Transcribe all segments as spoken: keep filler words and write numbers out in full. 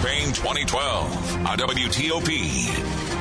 Campaign twenty twelve on W T O P.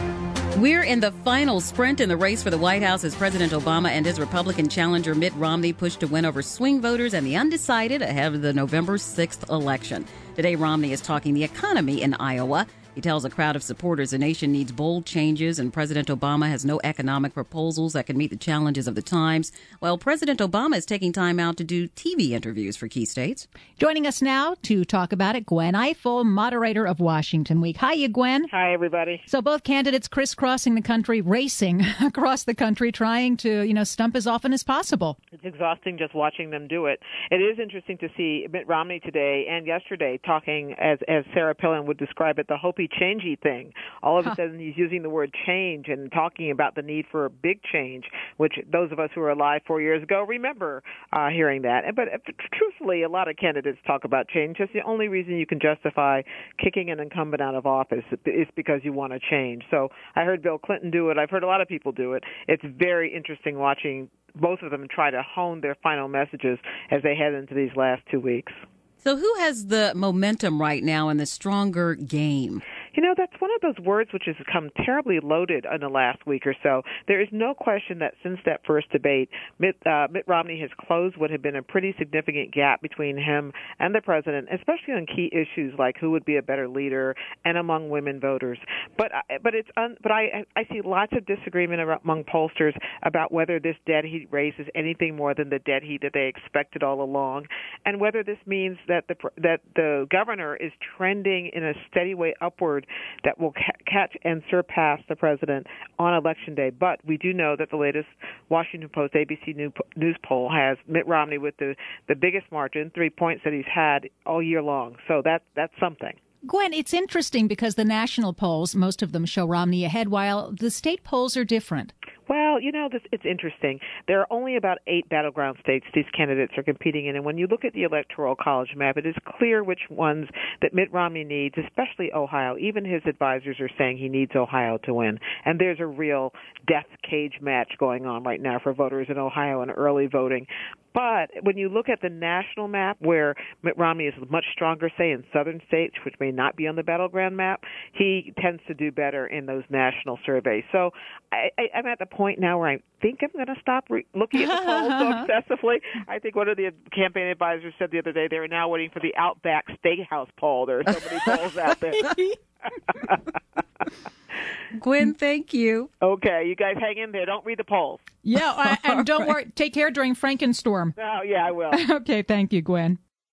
We're in the final sprint in the race for the White House as President Obama and his Republican challenger Mitt Romney push to win over swing voters and the undecided ahead of the November sixth election. Today, Romney is talking the economy in Iowa. He tells a crowd of supporters the nation needs bold changes and President Obama has no economic proposals that can meet the challenges of the times. Well, President Obama is taking time out to do T V interviews for key states. Joining us now to talk about it, Gwen Ifill, moderator of Washington Week. Hiya, Gwen. Hi, everybody. So both candidates crisscrossing the country, racing across the country, trying to, you know, stump as often as possible. It's exhausting just watching them do it. It is interesting to see Mitt Romney today and yesterday talking, as as Sarah Palin would describe it, the Hopi changey thing. All of a sudden he's using the word change and talking about the need for a big change, which those of us who were alive four years ago remember uh, hearing that. But uh, truthfully, a lot of candidates talk about change. Just the only reason you can justify kicking an incumbent out of office is because you want to change. So I heard Bill Clinton do it. I've heard a lot of people do it. It's very interesting watching both of them try to hone their final messages as they head into these last two weeks. So who has the momentum right now and the stronger game? You know, that's one of those words which has come terribly loaded in the last week or so. There is no question that since that first debate, Mitt, uh, Mitt Romney has closed what had been a pretty significant gap between him and the president, especially on key issues like who would be a better leader and among women voters. But but it's un, but I I see lots of disagreement among pollsters about whether this dead heat race is anything more than the dead heat that they expected all along, and whether this means that the that the governor is trending in a steady way upward that will ca- catch and surpass the president on Election Day. But we do know that the latest Washington Post A B C News poll has Mitt Romney with the, the biggest margin, three points that he's had all year long. So that that's something. Gwen, it's interesting because the national polls, most of them show Romney ahead, while the state polls are different. Well, you know, this, it's interesting. There are only about eight battleground states these candidates are competing in, and when you look at the Electoral College map, it is clear which ones that Mitt Romney needs, especially Ohio. Even his advisors are saying he needs Ohio to win, and there's a real death cage match going on right now for voters in Ohio and early voting. But when you look at the national map, where Mitt Romney is much stronger, say, in southern states, which may not be on the battleground map, he tends to do better in those national surveys. So I, I, I'm at the point now where I think I'm going to stop re- looking at the polls so obsessively. I think one of the campaign advisors said the other day they were now waiting for the Outback Steakhouse poll. There are so many polls out there. Gwen, thank you. Okay, you guys hang in there. Don't read the polls. Yeah, and don't worry. Take care during Frankenstorm. Oh, yeah, I will. Okay, thank you, Gwen.